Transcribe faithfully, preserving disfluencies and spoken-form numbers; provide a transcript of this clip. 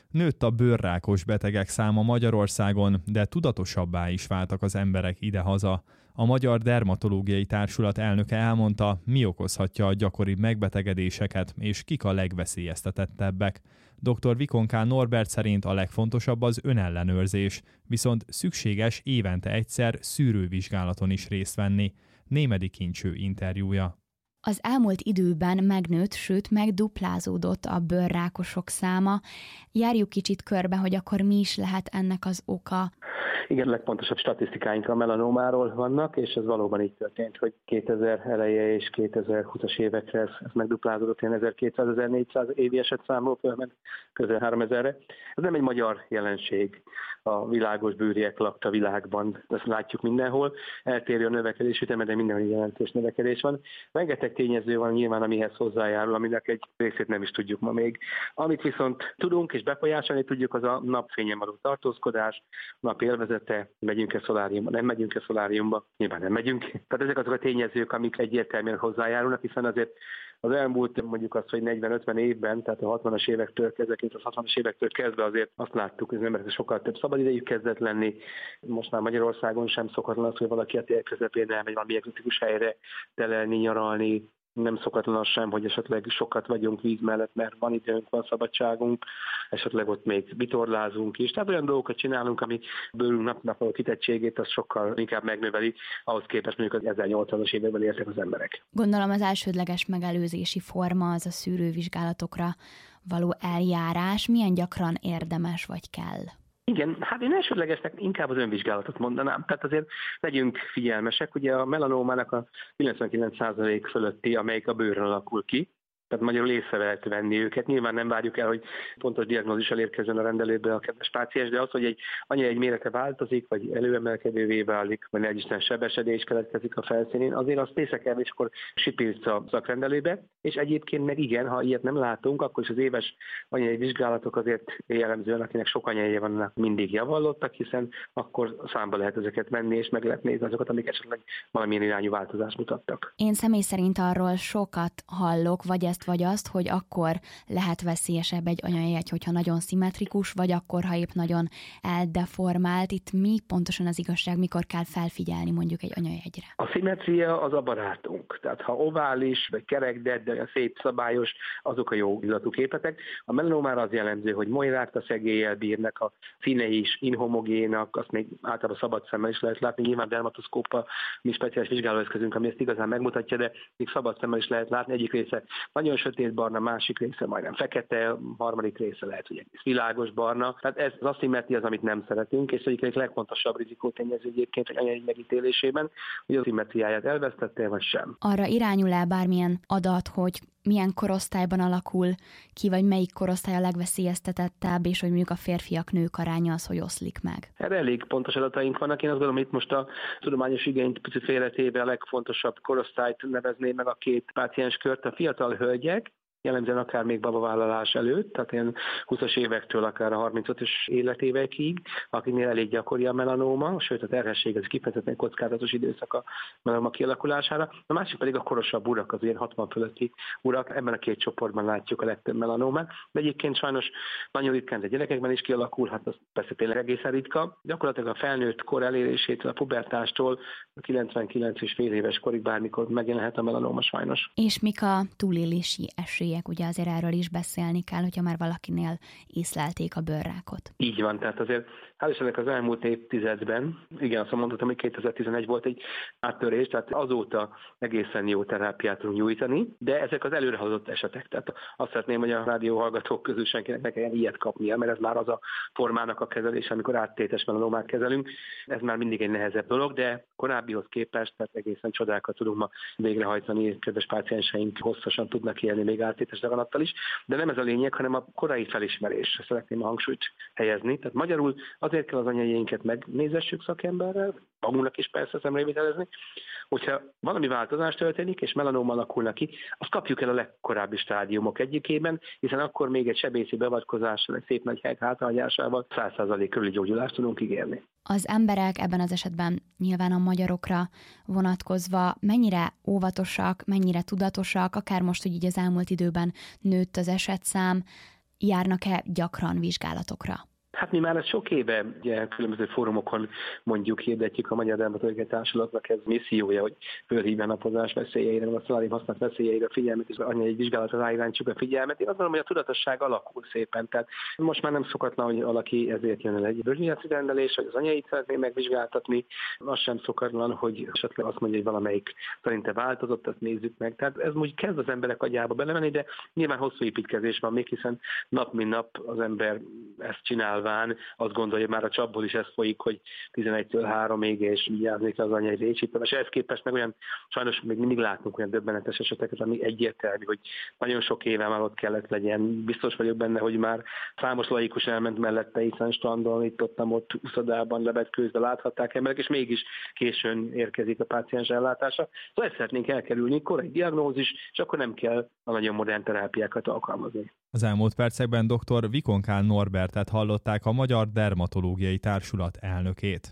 Nőtt a bőrrákos betegek száma Magyarországon, de tudatosabbá is váltak az emberek idehaza. A Magyar Dermatológiai Társulat elnöke elmondta, mi okozhatja a gyakoribb megbetegedéseket, és kik a legveszélyeztetettebbek. doktor Vikonkán Norbert szerint a legfontosabb az önellenőrzés, viszont szükséges évente egyszer szűrővizsgálaton is részt venni. Némedi Kincső interjúja. Az elmúlt időben megnőtt, sőt megduplázódott a bőrrákosok száma. Járjuk kicsit körbe, hogy akkor mi is lehet ennek az oka. Igen, legfontosabb statisztikáink a melanómáról vannak, és ez valóban így történt, hogy kétezer eleje és kétezer-húszas évekre ez, ez megduplázódott, ilyen ezerkétszáz-ezernégyszáz évi esetszámról fölment közel háromezerre. Ez nem egy magyar jelenség. A világos bőriek lakta világban, ezt látjuk mindenhol. Eltérő a növekedés üteme, de mindenhol jelentős növekedés van. Rengeteg tényező van nyilván, amihez hozzájárul, aminek egy részét nem is tudjuk ma még. Amit viszont tudunk és befolyásolni tudjuk, az a napfényen való tartózkodás, nap élvezete, megyünk-e szoláriumba, nem megyünk-e szoláriumba, nyilván nem megyünk. Tehát ezek azok a tényezők, amik egyértelműen hozzájárulnak, hiszen azért az elmúlt mondjuk azt, hogy negyven-ötven évben, tehát a hatvanas évektől, ezerkilencszázhatvanas évektől kezdve azért azt láttuk, hogy az emberek sokkal több szabadidejük kezdett lenni. Most már Magyarországon sem szokatlan az, hogy valaki a tél közepén elmegy valami egzotikus helyre telelni, nyaralni. Nem szokatlan az sem, hogy esetleg sokat vagyunk víz mellett, mert van időnk, van szabadságunk, esetleg ott még vitorlázunk is. Tehát olyan dolgokat csinálunk, ami bőrünk nap-nap a kitettségét, az sokkal inkább megnöveli, ahhoz képest mondjuk az ezernyolcvanas években éltek az emberek. Gondolom az elsődleges megelőzési forma az a szűrővizsgálatokra való eljárás. Milyen gyakran érdemes vagy kell? Igen, hát én elsődlegesnek inkább az önvizsgálatot mondanám. Tehát azért legyünk figyelmesek, ugye a melanómának a kilencvenkilenc százalék fölötti, amelyik a bőrön alakul ki. Tehát magyarul észre lehet venni őket. Nyilván nem várjuk el, hogy pontos diagnózissal érkezzen a rendelőbe a kedves páciens, de az, hogy egy annyira egy mérete változik, vagy előemelkedővé válik, vagy egyszerűen sebesedés keletkezik a felszínén, azért azt észre kell, és akkor sipilc a szakrendelőbe. És egyébként meg igen, ha ilyet nem látunk, akkor is az éves anyai vizsgálatok azért jellemzően, akinek sok anyai vannak, mindig javallottak, hiszen akkor számba lehet ezeket venni, és meg lehet nézni azokat, amik esetleg valamilyen irányú változást mutattak. Én személy szerint arról sokat hallok, vagy ezt vagy azt, hogy akkor lehet veszélyesebb egy anyajegy, hogyha nagyon szimmetrikus, vagy akkor, ha épp nagyon eldeformált. Itt mi pontosan az igazság, mikor kell felfigyelni mondjuk egy anyajegyre? A szimmetria az a barátunk. Tehát ha ovális, vagy kerek, de, de olyan szép, szabályos, azok a jó illatú képetek. A melanómára az jellemző, hogy molyrákta szegéllyel bírnak, a színei is inhomogénak, azt még általában szabad szemmel is lehet látni, nyilván dermatoszkóppal mi speciális vizsgálóeszközünk, ami ezt igazán megmutatja, de még szabad szemmel is lehet látni. Egyik része nagyon sötét barna, másik része majdnem fekete, harmadik része lehet, hogy egész világos barna. Tehát ez az aszimmetria az, amit nem szeretünk, és egyik legfontosabb rizikótényező egyébként egy anyajegy megítélésében, hogy az szimmetriáját elvesztette, vagy sem. Arra irányul el bármilyen adat, hogy milyen korosztályban alakul ki, vagy melyik korosztály a legveszélyeztetettebb, és hogy mondjuk a férfiak-nők aránya az, hogy oszlik meg? Erre elég pontos adataink vannak. Én azt gondolom, itt most a tudományos igényt picit félretéve a legfontosabb korosztályt nevezném meg a két pácienskört. A fiatal hölgyek, jellemzően akár még babavállalás előtt, tehát ilyen húszas évektől akár a harmincötös életévekig, akiknél elég gyakori a melanóma, sőt a terhesség az kifejezetten kockázatos időszak a melanóma kialakulására. A másik pedig a korosabb urak, az ilyen hatvan fölötti urak, ebben a két csoportban látjuk a legtöbb melanómát. De egyébként sajnos nagyon ritkán a gyerekekben is kialakul, hát az persze tényleg egészen ritka. Gyakorlatilag a felnőtt kor elérésétől, a pubertástól a kilencvenkilenc és fél éves korig bármikor megjelenhet a melanóma sajnos. És mik a túlélési esélyek? Ugye azért erről is beszélni kell, hogyha már valakinél észlelték a bőrrákot. Így van, tehát azért hál' Istennek az elmúlt évtizedben, igen, azt mondhatom, hogy kétezer-tizenegy volt egy áttörés, tehát azóta egészen jó terápiát tudunk nyújtani, de ezek az előrehozott esetek. Tehát azt szeretném, hogy a rádió hallgatók közül senkinek ne kelljen ilyet kapnia, mert ez már az a formának a kezelése, amikor áttétes melanómát kezelünk. Ez már mindig egy nehezebb dolog, de korábbihoz képest, tehát egészen csodákat tudunk ma végrehajtani, kedves pácienseink hosszasan tudnak élni még áttétes daganattal is, de nem ez a lényeg, hanem a korai felismerés. Szeretném a hangsúlyt helyezni. Tehát magyarul azért kell az anyajeinket megnézessük szakemberrel, magunknak is persze szemrevitelezni, hogyha valami változás történik, és melanóma alakulnak ki, azt kapjuk el a legkorábbi stádiumok egyikében, hiszen akkor még egy sebészi beavatkozással, egy szép nagy hely hátrahagyásával száz százalék körüli gyógyulást tudunk ígérni. Az emberek ebben az esetben nyilván a magyarokra vonatkozva mennyire óvatosak, mennyire tudatosak, akár most, hogy így az elmúlt időben nőtt az esetszám, járnak-e gyakran vizsgálatokra? Hát mi már ezt sok éve ugye, különböző fórumokon mondjuk hirdetjük a Magyar Dermatológiai Társulatnak, ez missziója, hogy fölhívja a napozás veszélyeire, a szalárin használt veszélyeire a figyelmet, és anyai vizsgálatra ráirányítsuk a figyelmet. Én azt gondolom, hogy a tudatosság alakul szépen. Tehát most már nem szokatlan, hogy valaki ezért jön el egy bőrgyógyászati rendelés, hogy az anyait szeretné megvizsgáltatni. Az sem szokatlan, hogy esetleg azt mondja, hogy valamelyik szerinte változott, azt nézzük meg. Tehát ez úgy kezd az emberek agyába belemenni, de nyilván hosszú építkezés van még, hiszen nap mint nap az ember ezt csinál. Azt gondolja, hogy már a csapból is ez folyik, hogy tizenegytől háromig, és vigyázni kell az anyai rétsítem. És ehhez képest meg olyan, sajnos még mindig látunk olyan döbbenetes eseteket, ami egyértelmű, hogy nagyon sok éve már ott kellett legyen. Biztos vagyok benne, hogy már számos laikus elment mellette, hiszen strandon, itt ott, ott úszodában, lebetkőzve láthatták emberek, és mégis későn érkezik a páciens ellátása. Szóval ezt szeretnénk elkerülni, korai diagnózis, és akkor nem kell a nagyon modern terápiákat alkalmazni. Az elmúlt percekben dr. Vikonkál Norbertet hallották, a Magyar Dermatológiai Társulat elnökét.